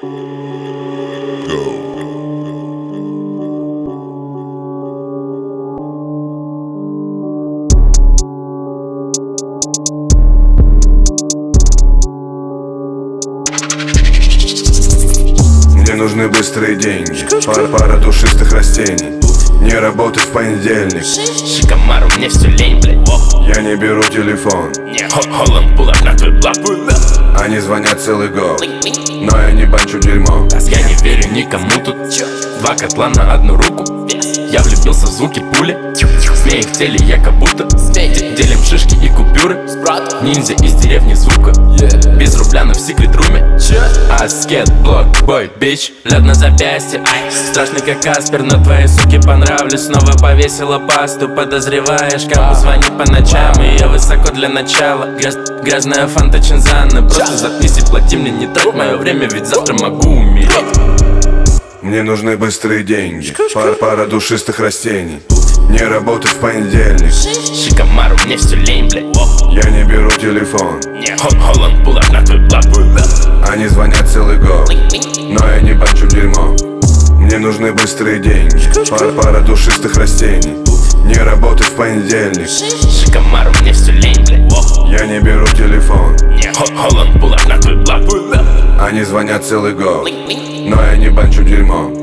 Мне нужны быстрые деньги, пара душистых растений. Не работать в понедельник. Шикомару, мне все лень, блядь. Я не беру телефон. Холланд, пулап на твой блок. Они звонят целый год, но я не банчу дерьмо. Я не верю никому тут. Два котла на одну руку. Я влюбился в звуки пули. Змеи в теле я как будто делим шишки и купюры. Ниндзя из деревни звука. Без рубля, но в секрет-руме. Аскет, блок, бой, бич. Лед на запястье, ай. Страшный как Каспер, но твоей суке понравлюсь. Снова повесила пасту, подозреваешь, кому звонить по ночам. И я высоко для начала. Грязная фанта Чинзана. Просто заткнись и плати мне, не трать мое время, ведь завтра могу умереть. Мне нужны быстрые деньги, пара душистых растений. Не работать в понедельник. Шикомару, мне все лень, блядь. Я не беру телефон. Холланд, пулап на твой блок. Они звонят целый год, но я не банчу дерьмо. Мне нужны быстрые деньги, пара душистых растений. Не работать в понедельник. Шикомару, мне все лень, блядь. Я не беру телефон. Холланд, пулап на твой блок. Они звонят целый год, но я не банчу дерьмо.